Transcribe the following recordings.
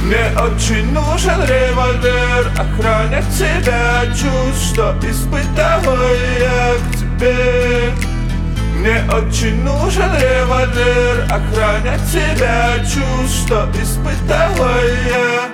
Мне очень нужен револьвер, охранять тебя, чувства испытываю я к тебе. Мне очень нужен револьвер, охранять тебя, чувства испытываю я.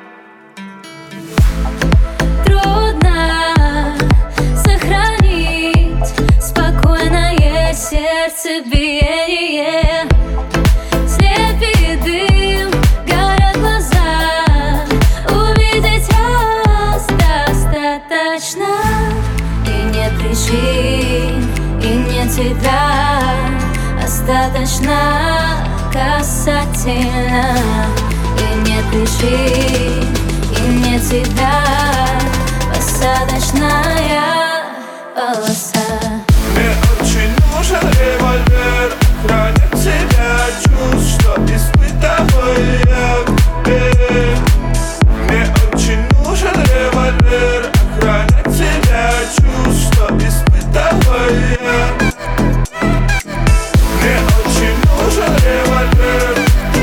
Трудно сохранить спокойное сердцебиение. Слепит дым, горят глаза, увидеть вас достаточно. И нет причин, и нет тебя, остаточно касательно. И нет причин, и нет тебя, посадочная полоса. Мне очень нужен револьвер, охранять тебя, чувства испытываю я к тебе. Мне очень нужен револьвер, охранять тебя, чувства испытываю я. Мне очень нужен револьвер.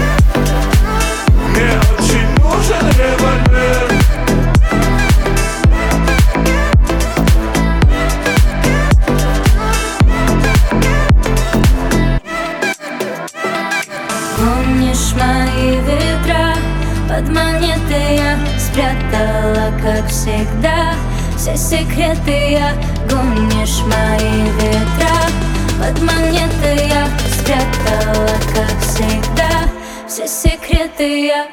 Мне очень нужен револьвер. Помнишь мои ветра? Под монеты я спрятала, как всегда, все секреты я. Помнишь мои ветра? Под монеты я спрятала, как всегда, все секреты я.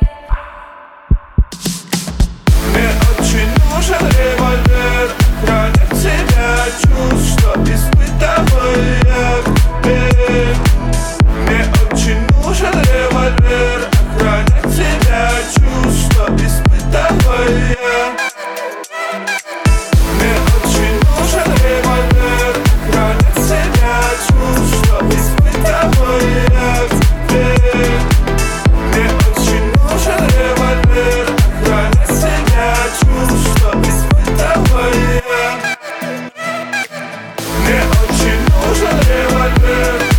Мне очень нужен револьвер, охранять тебя, чувства испытываю я к тебе. Мне очень нужен револьвер, охранять тебя, чувства испытываю я. Мне очень нужен револьвер, охранять тебя, чувства испытываю я к тебе. Мне очень нужен револьвер, охранять тебя, чувства испытываю я. Мне очень нужен револьвер.